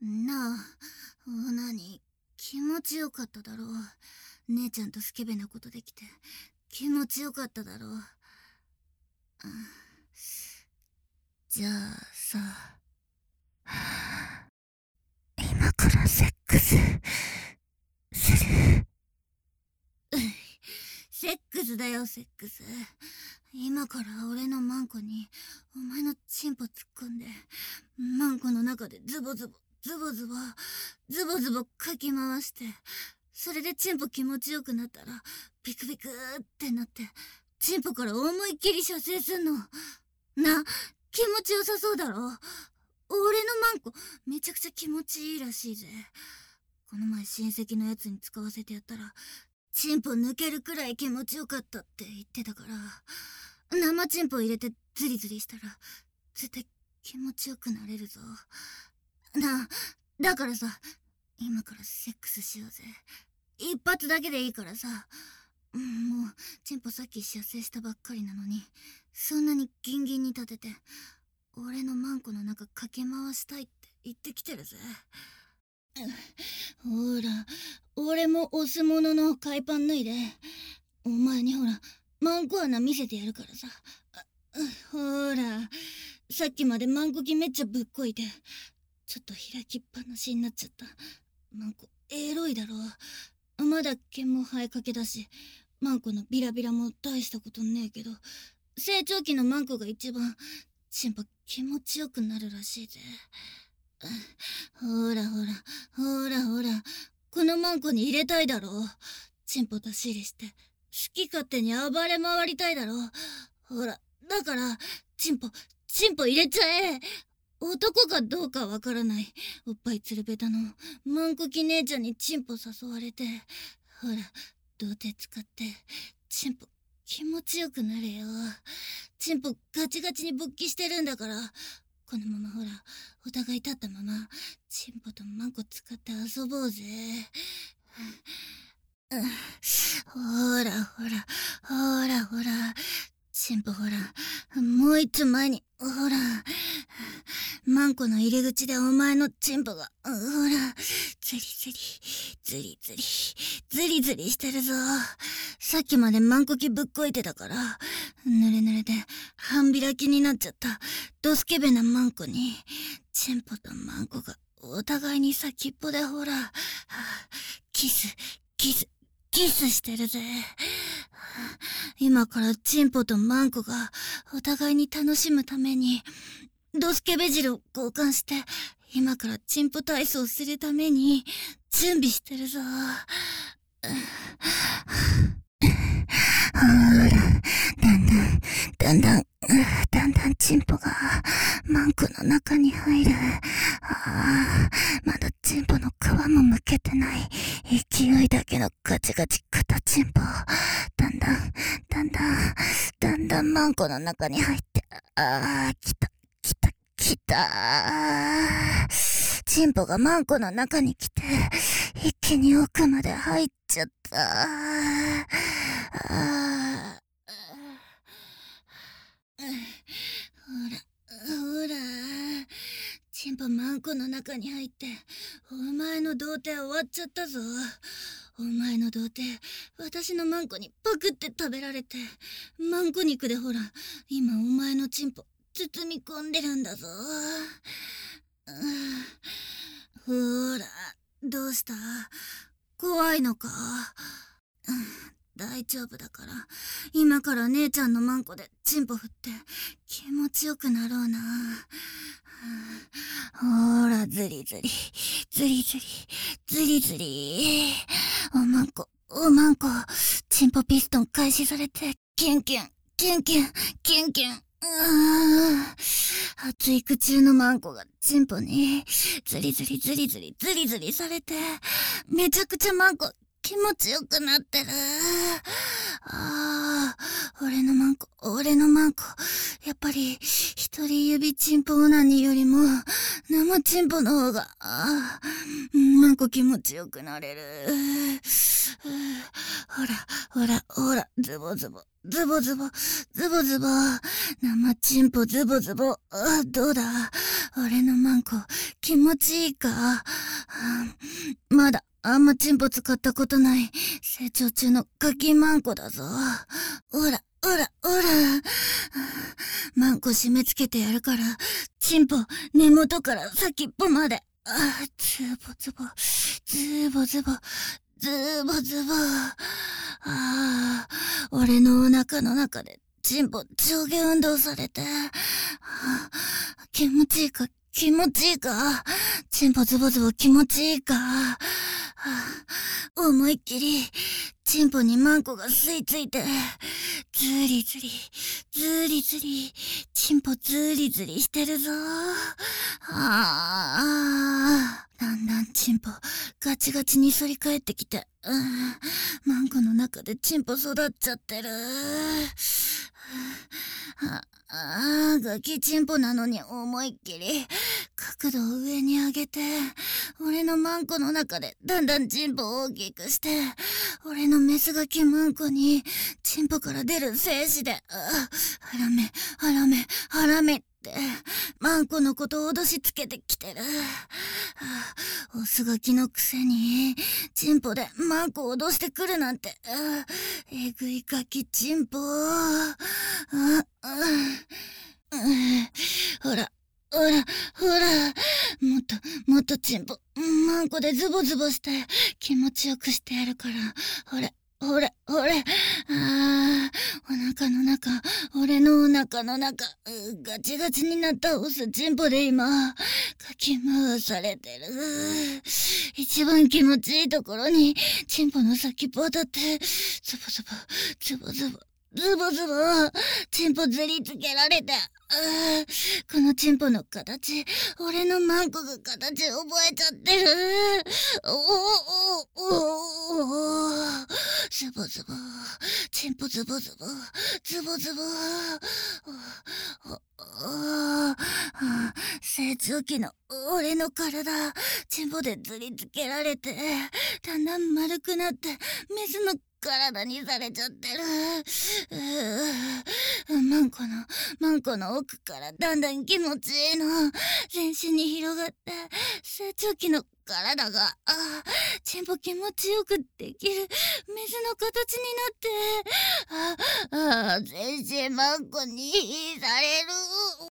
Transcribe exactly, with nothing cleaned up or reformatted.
なあ、おなに、気持ちよかっただろう。姉ちゃんとスケベなことできて、気持ちよかっただろう。うん、じゃあさ、今からセックス、する。セックスだよ、セックス。今から俺のマンコに、お前のチンポ突っ込んで、マンコの中でズボズボ、ズボズボ、ズボズボかき回して、それでチンポ気持ちよくなったら、ビクビクーってなって、チンポから思いっきり射精すんの。な、気持ちよさそうだろ。俺のマンコ、めちゃくちゃ気持ちいいらしいぜ。この前親戚のやつに使わせてやったら、チンポ抜けるくらい気持ちよかったって言ってたから、生チンポ入れてズリズリしたら、絶対気持ちよくなれるぞ。なあ、だからさ、今からセックスしようぜ。一発だけでいいからさ。もう、チンポさっき射精したばっかりなのに、そんなにギンギンに立てて、俺のマンコの中かけ回したいって言ってきてるぜ。ほら、俺も押すものの海パン脱いで、お前にほら、マンコ穴見せてやるからさ。ほら、さっきまでマンコキめっちゃぶっこいて、ちょっと開きっぱなしになっちゃった。マンコ、エロいだろ。まだ毛も生えかけだし、マンコのビラビラも大したことねえけど、成長期のマンコが一番、チンポ気持ちよくなるらしいぜ。ほらほら、ほらほら、このマンコに入れたいだろ。チンポ出し入れして、好き勝手に暴れ回りたいだろ。ほら、だから、チンポ、チンポ入れちゃえ。男かどうかわからない。おっぱいつるべたの、マンコキ姉ちゃんにチンポ誘われて、ほら、童貞使って、チンポ気持ちよくなれよ。チンポガチガチに勃起してるんだから。このままほら、お互い立ったまま、チンポとマンコ使って遊ぼうぜ。ほらほら、ほらほら、チンポほら、もう一丁前に、ほら、マンコの入り口でお前のチンポが、ほら、ズリズリ、ズリズリ、ズリズリしてるぞ。さっきまでマンコキぶっこいてたから、ぬれぬれで半開きになっちゃったドスケベなマンコに、チンポとマンコがお互いに先っぽでほら、キス、キス、キスしてるぜ。今からチンポとマンコがお互いに楽しむために、ドスケベ汁を交換して、今からチンポ体操するために準備してるぞ。ほら、だんだん、だんだん、だんだんチンポがマンコの中に入る。ああ、まだチンポの皮もむけてない勢いだけのガチガチ肩チンポ。だんだん、だんだん、だんだんマンコの中に入って、ああ、来た、来た、来た。チンポがマンコの中に来て、一気に奥まで入っちゃった。ああ、ほら、ほら、チンポマンコの中に入って、お前の童貞終わっちゃったぞ。お前の童貞、私のマンコにパクって食べられて、マンコ肉でほら、今お前のチンポ包み込んでるんだぞ。ほら、どうした？怖いのか？大丈夫だから、今から姉ちゃんのマンコでチンポ振って気持ちよくなろうな。ほら、ズリズリ、ズリズリ、ズリズリ。おマンコ、おマンコ、チンポピストン開始されて、キュンキュン、キュンキュン、キュンキュン。熱い口中のマンコがチンポにズリズリズリズリズリズリされて、めちゃくちゃマンコ気持ちよくなってる。ああ、俺のマンコ、俺のマンコ。やっぱり、一人指チンポオナニーよりも、生チンポの方が、ああ、マンコ気持ちよくなれる。ほら、ほら、ほら、ズボズボ。ズボズボ、ズボズボ、生チンポズボズボ、あ、どうだ俺のマンコ、気持ちいいか、あ、まだ、あんまチンポ使ったことない、成長中のガキマンコだぞ。ほら、ほら、ほら、マンコ締め付けてやるから、チンポ、根元から先っぽまで、あ、ズボズボ、ズボズボ、ズボズボ。ああ、俺のお腹の中でチンポ上下運動されて、はあ、気持ちいいか、気持ちいいか、チンポズボズボ気持ちいいか、はあ、思いっきり、チンポにマンコが吸い付いて、ズリズリ、ズリズリ、チンポズリズリしてるぞ。ああ、だんだんチンポガチガチに反り返ってきて、うん、マンコの中でチンポ育っちゃってる。ああ、ガキチンポなのに思いっきり角度を上に上げて、俺のマンコの中でだんだんチンポを大きくして、俺のメスガキマンコにチンポから出る精子で、あ、ハラメ、ハラメ、ハラメって、マンコのことを脅しつけてきてる。オスガキのくせに、チンポでマンコを脅してくるなんて、えぐいガキチンポ。あ、あ、うん、ほら、ほら、ほら、もっと、もっとチンポ、マンコでズボズボして気持ちよくしてやるから、ほれ、ほれ、ほれ、ああ、お腹の中、俺のお腹の中、ガチガチになったオスチンポで今、かき回されてる。一番気持ちいいところに、チンポの先っぽ当たって、ズボズボ、ズボズボ、ズボズボ、チンポずりつけられて、ああ、このチンポの形、俺のマンコが形覚えちゃってる。おおおおお、ズボズボ、チンポズボズボ、ズボズボ。おお、成長期の俺の体、チンポでずりつけられて、だんだん丸くなって、メスの体にされちゃってる。うマンコの、マンコの奥からだんだん気持ちいいの。全身に広がって、成長期の体が、あチンポ気持ちよくできる、メスの形になって、ああ全身マンコにされる。